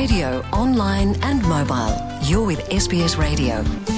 radio, online and mobile. You're with SBS Radio.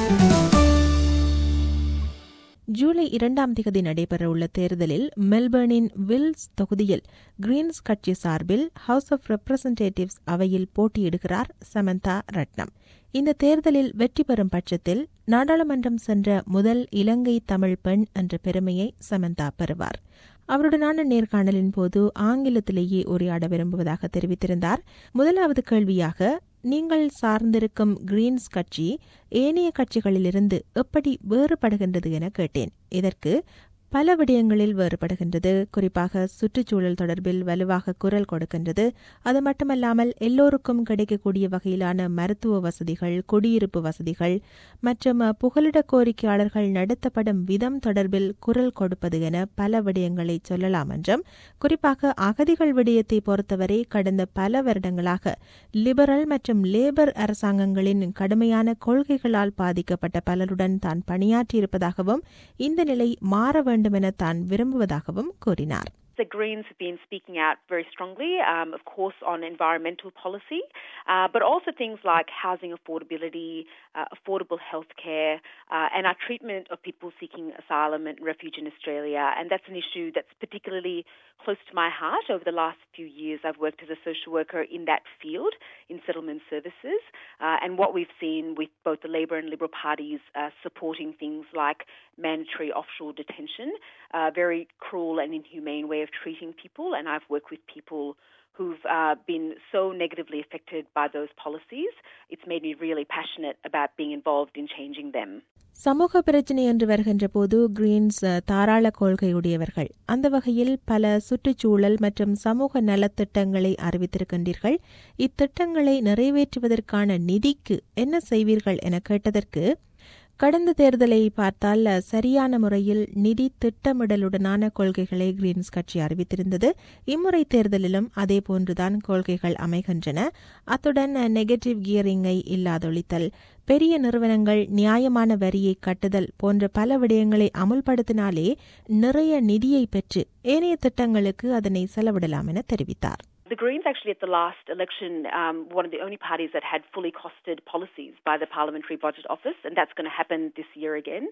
July 2 நடைபெறவுள்ள தேர்தலில் மெல்பர்னின் Wills தொகுதியில் கிரீன்ஸ் கட்சி சார்பில் ஹவுஸ் ஆஃப் ரெப்ரசன்டேட்டிவ்ஸ் அவையில் போட்டியிடுகிறார் சமந்தா ரட்னம். இந்த தேர்தலில் வெற்றி பெறும் பட்சத்தில் நாடாளுமன்றம் சென்ற முதல் இலங்கை தமிழ் பெண் என்ற பெருமையை சமந்தா பெறுவார். அவருடனான நேர்காணலின் போது ஆங்கிலத்திலேயே உரையாட விரும்புவதாக தெரிவித்திருந்தார். முதலாவது கேள்வியாக, நீங்கள் சார்ந்திருக்கும் கிரீன்ஸ் கட்சி ஏனைய கட்சிகளிலிருந்து எப்படி வேறுபடுகின்றது என கேட்டேன். இதற்கு பல விடயங்களில் வேறுபடுகின்றது. குறிப்பாக சுற்றுச்சூழல் தொடர்பில் வலுவாக குரல் கொடுக்கின்றது. அது மட்டுமல்லாமல் எல்லோருக்கும் கிடைக்கக்கூடிய வகையிலான மருத்துவ வசதிகள், குடியிருப்பு வசதிகள் மற்றும் புகலிட கோரிக்கையாளர்கள் நடத்தப்படும் விதம் தொடர்பில் குரல் கொடுப்பது என பல விடயங்களை சொல்லலாம் என்றும், குறிப்பாக அகதிகள் விடயத்தை பொறுத்தவரை கடந்த பல வருடங்களாக லிபரல் மற்றும் லேபர் அரசாங்கங்களின் கடுமையான கொள்கைகளால் பாதிக்கப்பட்ட பலருடன் தான் பணியாற்றியிருப்பதாகவும் இந்த நிலை மாற வேண்டும் என தான் விரும்புவதாகவும் கூறினார். The Greens have been speaking out very strongly, of course, on environmental policy, but also things like housing affordability, affordable healthcare, and our treatment of people seeking asylum and refuge in Australia. And that's an issue that's particularly close to my heart. Over the last few years, I've worked as a social worker in that field, in settlement services, and what we've seen with both the Labor and Liberal parties supporting things like mandatory offshore detention, a very cruel and inhumane way of treating people, and I've worked with people who've been so negatively affected by those policies. It's made me really passionate about being involved in changing them. சமூக பிரச்சினை என்று வருகின்ற போது Green's தாராள கொள்கையுடையவர்கள். அந்த வகையில் பல சுற்றுச்சூழல் மற்றும் சமூக நலத்திட்டங்களை அறிவித்திருக்கின்றீர்கள். இத்திட்டங்களை நிறைவேற்றுவதற்கான நிதிக்கு என்ன செய்வீர்கள் என கேட்டதற்கு, கடந்த தேர்தலை பார்த்தால் சரியான முறையில் நிதி திட்டமிடலுடனான கொள்கைகளை கிரீன்ஸ் கட்சி அறிவித்திருந்தது. இம்முறை தேர்தலிலும் அதேபோன்றுதான் கொள்கைகள் அமைகின்றன. அத்துடன் நெகட்டிவ் கியரிங்கை இல்லாதொழித்தல், பெரிய நிறுவனங்கள் நியாயமான வரியை கட்டுதல் போன்ற பல விடயங்களை அமுல்படுத்தினாலே நிறைய நிதியை பெற்று ஏனைய திட்டங்களுக்கு அதனை செலவிடலாம் என தெரிவித்தார். The Greens actually at the last election, one of the only parties that had fully costed policies by the Parliamentary Budget Office, and that's going to happen this year again.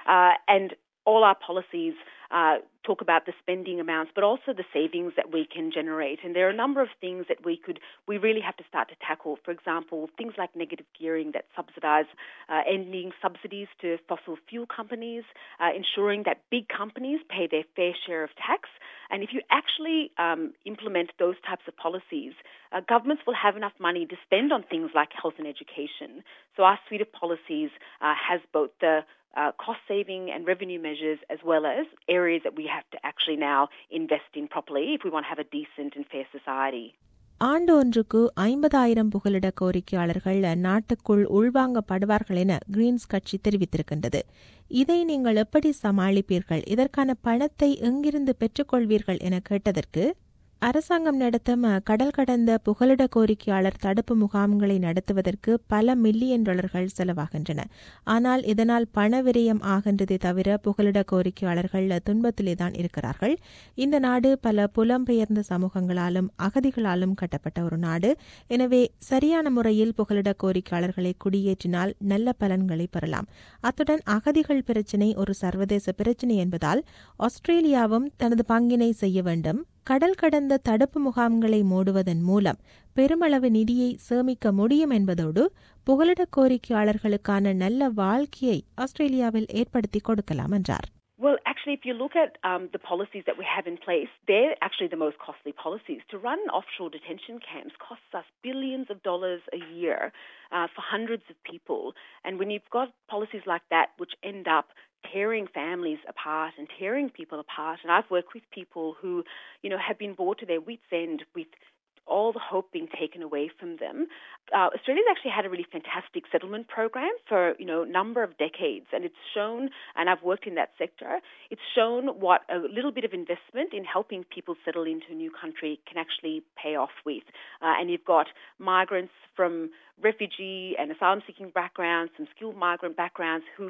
And all our policies talk about the spending amounts, but also the savings that we can generate. And there are a number of things that we really have to start to tackle. For example, things like negative gearing that subsidise, ending subsidies to fossil fuel companies, ensuring that big companies pay their fair share of tax. And if you actually implement those types of policies, governments will have enough money to spend on things like health and education. So our suite of policies has both the cost-saving and revenue measures, as well as areas that we have to actually now invest in properly if we want to have a decent and fair society. ஆண்டு ஒன்றுக்கு 50,000 புகலிட கோரிக்கையாளர்கள் நாட்டுக்குள் உள்வாங்கப்படுவார்கள் என Green's கட்சி தெரிவித்திருக்கின்றது. இதை நீங்கள் எப்படி சமாளிப்பீர்கள்? இதற்கான பணத்தை எங்கிருந்து பெற்றுக்கொள்வீர்கள் என கேட்டதற்கு, அரசாங்கம் நடத்தும் கடல் கடந்த புகலிட கோரிக்கையாளர் தடுப்பு முகாம்களை நடத்துவதற்கு பல மில்லியன் டாலர்கள் செலவாகின்றன. ஆனால் இதனால் பண விரயம் ஆகின்றதே தவிர புகலிட கோரிக்கையாளர்கள் துன்பத்திலேதான் இருக்கிறார்கள். இந்த நாடு பல புலம்பெயர்ந்த சமூகங்களாலும் அகதிகளாலும் கட்டப்பட்ட ஒரு நாடு. எனவே சரியான முறையில் புகலிட கோரிக்கையாளர்களை குடியேற்றினால் நல்ல பலன்களை பெறலாம். அத்துடன் அகதிகள் பிரச்சினை ஒரு சர்வதேச பிரச்சினை என்பதால் ஆஸ்திரேலியாவும் தனது பங்கினை செய்ய வேண்டும். கடல் கடந்த தடுப்பு முகாம்களை மூடுவதன் மூலம் பெருமளவு நிதியை சேமிக்க முடியும் என்பதோடு புகலிட கோரிக்கையாளர்களுக்கான நல்ல வாழ்க்கையை ஆஸ்திரேலியாவில் ஏற்படுத்தி கொடுக்கலாம் என்றார். Well, actually, if you look at the policies that we have in place, they're actually the most costly policies. To run offshore detention camps costs us billions of dollars a year for hundreds of people. And when you've got policies like that which end up tearing families apart and tearing people apart, and I've worked with people who, have been brought to their wits' end with all the hope being taken away from them. Australia's actually had a really fantastic settlement program for, a number of decades, and it's shown, and I've worked in that sector, it's shown what a little bit of investment in helping people settle into a new country can actually pay off with. And you've got migrants from refugee and asylum-seeking backgrounds, some skilled migrant backgrounds who've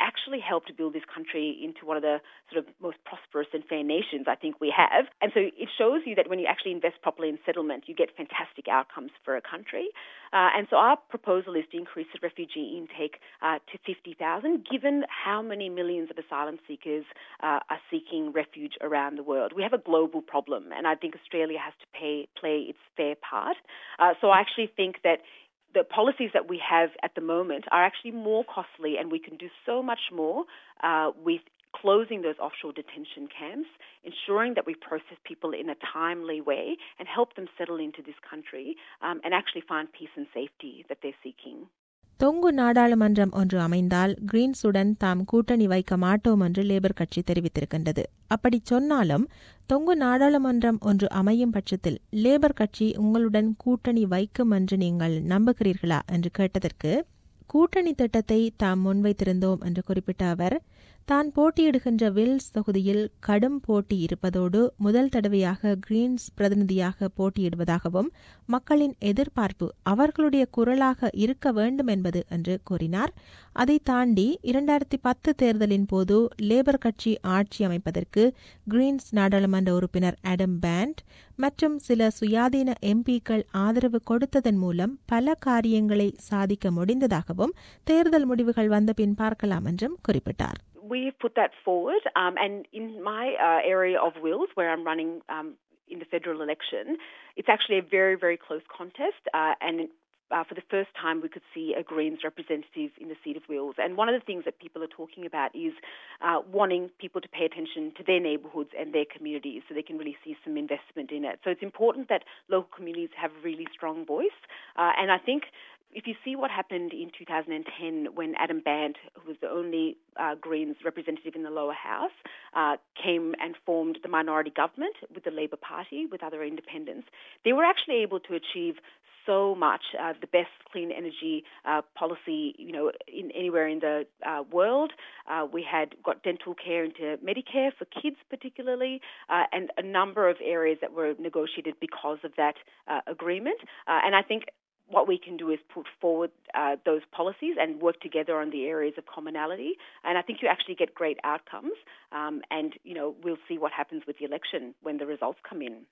actually helped to build this country into one of the sort of most prosperous and fair nations I think we have. And so it shows you that when you actually invest properly in settlement, you get fantastic outcomes for a country. And so our proposal is to increase the refugee intake to 50,000, given how many millions of asylum seekers are seeking refuge around the world. We have a global problem, and I think Australia has to play its fair part. So I actually think that the policies that we have at the moment are actually more costly, and we can do so much more with closing those offshore detention camps, ensuring that we process people in a timely way and help them settle into this country and actually find peace and safety that they're seeking. தொங்கு நாடாளுமன்றம் ஒன்று அமைந்தால் கிரீன்ஸுடன் தாம் கூட்டணி வைக்க மாட்டோம் என்று labour கட்சி தெரிவித்திருக்கின்றது. அப்படி சொன்னாலும் தொங்கு நாடாளுமன்றம் ஒன்று அமையும் பட்சத்தில் லேபர் கட்சி உங்களுடன் கூட்டணி வைக்கும் என்று நீங்கள் நம்புகிறீர்களா என்று கேட்டதற்கு கூட்டணி திட்டத்தை தாம் முன்வைத்திருந்தோம் என்று குறிப்பிட்ட அவர், தான் போட்டியிடுகின்ற வில்ஸ் தொகுதியில் கடும் போட்டி இருப்பதோடு முதல் தடவையாக கிரீன்ஸ் பிரதிநிதியாக போட்டியிடுவதாகவும் மக்களின் எதிர்பார்ப்பு அவர்களுடைய குரலாக இருக்க வேண்டும் என்பது என்று கூறினார். அதை தாண்டி 2010 தேர்தலின் போது லேபர் கட்சி ஆட்சி அமைப்பதற்கு கிரீன்ஸ் நாடாளுமன்ற உறுப்பினர் ஆடம் பேண்ட் மற்றும் சில சுயாதீன எம்பிக்கள் ஆதரவு கொடுத்ததன் மூலம் பல காரியங்களை சாதிக்க முடிந்ததாகவும் தேர்தல் முடிவுகள் வந்த பின் பார்க்கலாம் என்றும் குறிப்பிட்டார். We've put that forward, and in my area of Wills, where I'm running in the federal election, it's actually a very, very close contest, and for the first time we could see a Greens representative in the seat of Wills. And one of the things that people are talking about is wanting people to pay attention to their neighbourhoods and their communities so they can really see some investment in it. So it's important that local communities have a really strong voice, and I think if you see what happened in 2010 when Adam Bandt, who was the only Greens representative in the lower house, came and formed the minority government with the Labor Party, with other independents, they were actually able to achieve so much, the best clean energy policy, in anywhere in the world. We had got dental care into Medicare for kids particularly, and a number of areas that were negotiated because of that agreement. And I think what we can do is put forward those policies and work together on the areas of commonality. And I think you actually get great outcomes. And, we'll see what happens with the election when the results come in.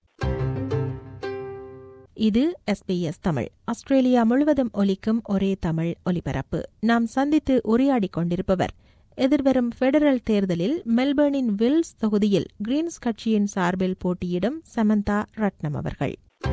இது SBS Tamil. Australia முழுவதும் ஒலிக்கும் ஒரே தமிழ் ஒலிபரப்பு. நாம் சந்தித்து உரையாடிக் கொண்டிருப்பவர் எதிர்வரும் federal தேர்தலில் மெல்பர்னின் வில்ஸ் தொகுதியில் கிரீன்ஸ் கட்சியின் சார்பில் போட்டியிடும் சமந்தா ரட்னம் அவர்கள்.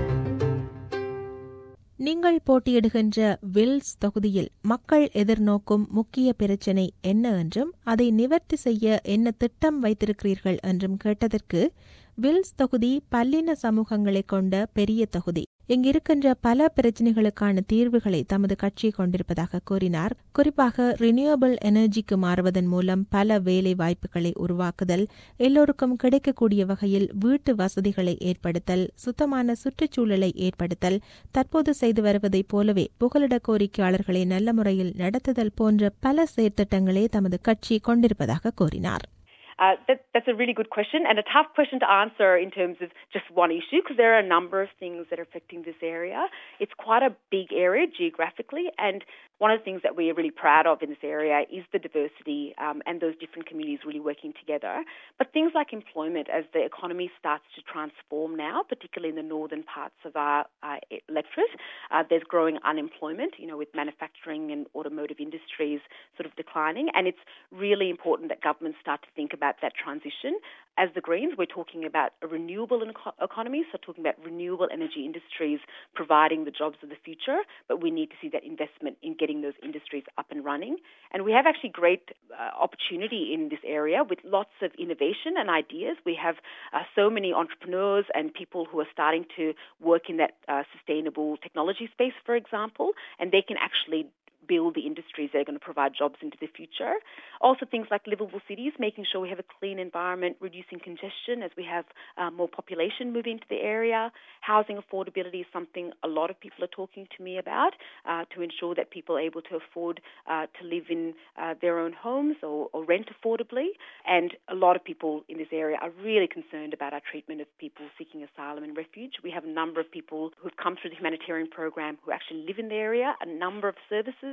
நீங்கள் போட்டியிடுகின்ற வில்ஸ் தொகுதியில் மக்கள் எதிர்நோக்கும் முக்கிய பிரச்சினை என்ன என்றும் அதை நிவர்த்தி செய்ய என்ன திட்டம் வைத்திருக்கிறீர்கள் என்றும் கேட்டதற்கு, வில்ஸ் தொகுதி பல்லின சமூகங்களை கொண்ட பெரிய தொகுதி. இங்கிருக்கின்ற பல பிரச்சினைகளுக்கான தீர்வுகளை தமது கட்சி கொண்டிருப்பதாக கூறினார். குறிப்பாக ரினியூவபிள் எனர்ஜிக்கு மாறுவதன் மூலம் பல வேலை வாய்ப்புகளை உருவாக்குதல், எல்லோருக்கும் கிடைக்கக்கூடிய வகையில் வீட்டு வசதிகளை ஏற்படுத்தல், சுத்தமான சுற்றுச்சூழலை ஏற்படுத்தல், தற்போது செய்து வருவதைப் போலவே புகலிட கோரிக்கையாளர்களை நல்ல முறையில் நடத்துதல் போன்ற பல செயற்திட்டங்களே தமது கட்சி கொண்டிருப்பதாக கூறினார். That's a really good question and a tough question to answer in terms of just one issue, because there are a number of things that are affecting this area. It's quite a big area geographically, and one of the things that we are really proud of in this area is the diversity and those different communities really working together. But things like employment, as the economy starts to transform now, particularly in the northern parts of our electorate, there's growing unemployment, with manufacturing and automotive industries sort of declining, and it's really important that governments start to think about that transition. As the Greens, we're talking about a renewable economy, so talking about renewable energy industries providing the jobs of the future, but we need to see that investment in getting those industries up and running. And we have actually great opportunity in this area with lots of innovation and ideas. We have so many entrepreneurs and people who are starting to work in that sustainable technology space, for example, and they can actually build the industries that are going to provide jobs into the future. Also things like livable cities, making sure we have a clean environment, reducing congestion as we have more population moving to the area. Housing affordability is something a lot of people are talking to me about to ensure that people are able to afford to live in their own homes or rent affordably. And a lot of people in this area are really concerned about our treatment of people seeking asylum and refuge. We have a number of people who've come through the humanitarian program who actually live in the area, a number of services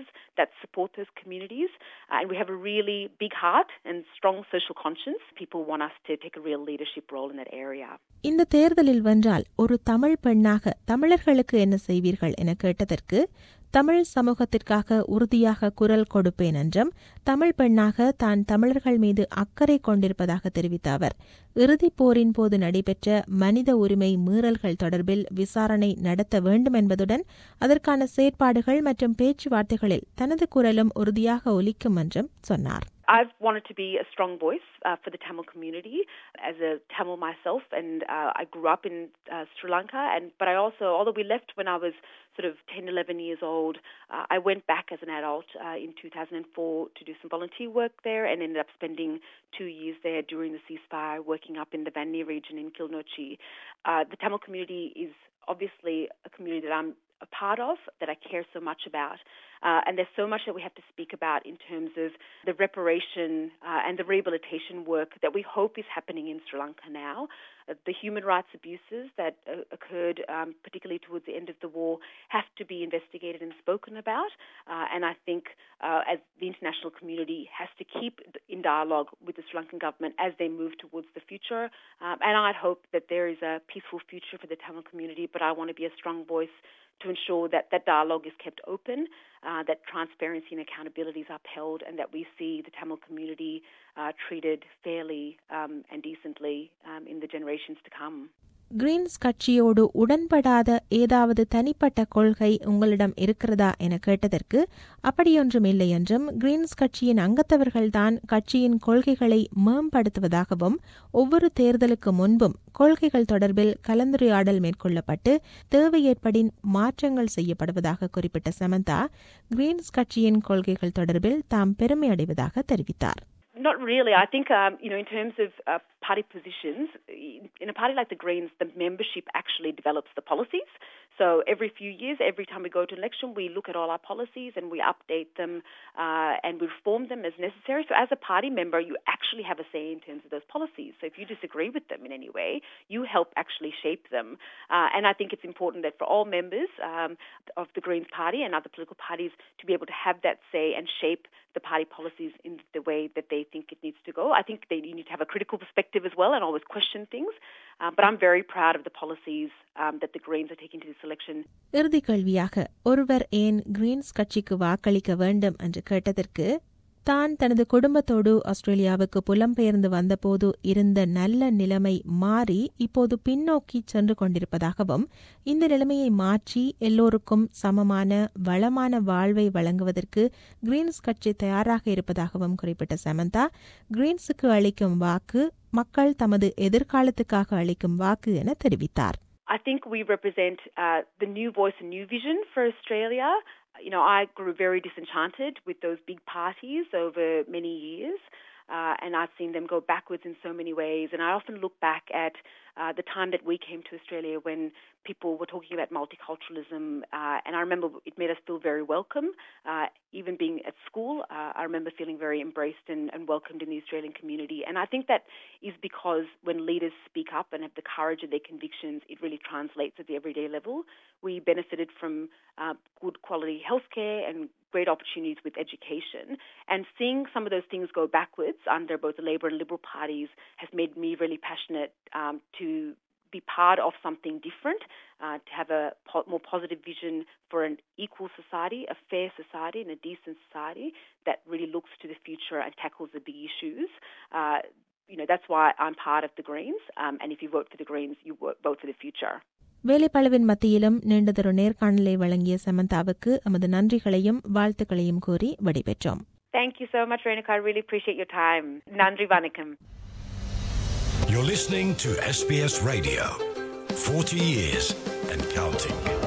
businesses that support those communities. And we have a really big heart and strong social conscience. People want us to take a real leadership role in that area. இந்த தேர்தலில் வென்றால் ஒரு தமிழ் பெண்ணாக தமிழர்களுக்கு என்ன செய்வீர்கள் என கேட்டதற்கு தமிழ் சமூகத்திற்காக உறுதியாக குரல் கொடுப்பேன் என்றும் தமிழ் பெண்ணாக தான் தமிழர்கள் மீது அக்கறை கொண்டிருப்பதாக தெரிவித்த அவர் இறுதிப் போரின் போது நடைபெற்ற மனித உரிமை மீறல்கள் தொடர்பில் விசாரணை நடத்த வேண்டும் என்பதுடன் அதற்கான செயற்பாடுகள் மற்றும் பேச்சுவார்த்தைகளில் தனது குரலும் உறுதியாக ஒலிக்கும் என்றும் சொன்னார். I've wanted to be a strong voice for the Tamil community as a Tamil myself, and I grew up in Sri Lanka. But I also, although we left when I was sort of 10, 11 years old, I went back as an adult in 2004 to do some volunteer work there, and ended up spending 2 years there during the ceasefire, working up in the Vanni region in Kilnochi. The Tamil community is obviously a community that I'm a part of, that I care so much about. And there's so much that we have to speak about in terms of the reparation and the rehabilitation work that we hope is happening in Sri Lanka now. The human rights abuses that occurred, particularly towards the end of the war, have to be investigated and spoken about. And I think as the international community has to keep in dialogue with the Sri Lankan government as they move towards the future. And I'd hope that there is a peaceful future for the Tamil community, but I want to be a strong voice to ensure that that dialogue is kept open, that transparency and accountability is upheld, and that we see the Tamil community treated fairly and decently in the generations to come. Greens கட்சியோடு உடன்படாத ஏதாவது தனிப்பட்ட கொள்கை உங்களிடம் இருக்கிறதா என கேட்டதற்கு அப்படியொன்றும் இல்லை என்றும் கிரீன்ஸ் கட்சியின் அங்கத்தவர்கள்தான் கட்சியின் கொள்கைகளை மேம்படுத்துவதாகவும் ஒவ்வொரு தேர்தலுக்கு முன்பும் கொள்கைகள் தொடர்பில் கலந்துரையாடல் மேற்கொள்ளப்பட்டு தேவை ஏற்படின் மாற்றங்கள் செய்யப்படுவதாக குறிப்பிட்ட சமந்தா கிரீன்ஸ் கட்சியின் கொள்கைகள் தொடர்பில் தாம் பெருமை அடைவதாக தெரிவித்தார். Not really. I think, in terms of party positions, in a party like the Greens, the membership actually develops the policies. So every few years, every time we go to election, we look at all our policies and we update them and we reform them as necessary. So as a party member, you actually have a say in terms of those policies. So if you disagree with them in any way, you help actually shape them. And I think it's important that for all members of the Greens party and other political parties to be able to have that say and shape the party policies in the way that they think it needs to go. I think you need to have a critical perspective as well and always question things. But I'm very proud of the policies that the Greens are taking to this election. இறுதி கேள்வியாக ஒருவர் ஏன் Green's கட்சிக்கு வாக்களிக்க வேண்டும் என்று கேட்டதற்கு தான் தனது குடும்பத்தோடு ஆஸ்திரேலியாவுக்கு புலம்பெயர்ந்து வந்தபோது இருந்த நல்ல நிலைமை மாறி இப்போது பின்னோக்கி சென்று கொண்டிருப்பதாகவும் இந்த நிலைமையை மாற்றி எல்லோருக்கும் சமமான வளமான வாழ்வை வழங்குவதற்கு கிரீன்ஸ் கட்சி தயாராக இருப்பதாகவும் குறிப்பிட்ட சமந்தா கிரீன்ஸுக்கு அளிக்கும் வாக்கு மக்கள் தமது எதிர்காலத்துக்காக அளிக்கும் வாக்கு என தெரிவித்தார். I think we represent the new voice and new vision for Australia. I grew very disenchanted with those big parties over many years, and I've seen them go backwards in so many ways. And I often look back at the time that we came to Australia when people were talking about multiculturalism, and I remember it made us feel very welcome. Even being at school, I remember feeling very embraced and welcomed in the Australian community. And I think that is because when leaders speak up and have the courage of their convictions, it really translates at the everyday level. We benefited from good quality healthcare and great opportunities with education. And seeing some of those things go backwards under both the Labor and Liberal parties has made me really passionate to be part of something different, to have a more positive vision for an equal society, a fair society, and a decent society that really looks to the future and tackles the big issues. That's why I'm part of the Greens, and if you vote for the Greens, you vote for the future. வேலைப்பளவின் மத்தியிலும் நீண்டதொரு நேர்காணலை வழங்கிய சமந்தாவுக்கு எமது நன்றிகளையும் வாழ்த்துக்களையும் கூறி விடைபெற்றோம். Thank you so much, Renuka. I really appreciate your time. Nandri Vanakkam. You're listening to SBS Radio. 40 years and counting.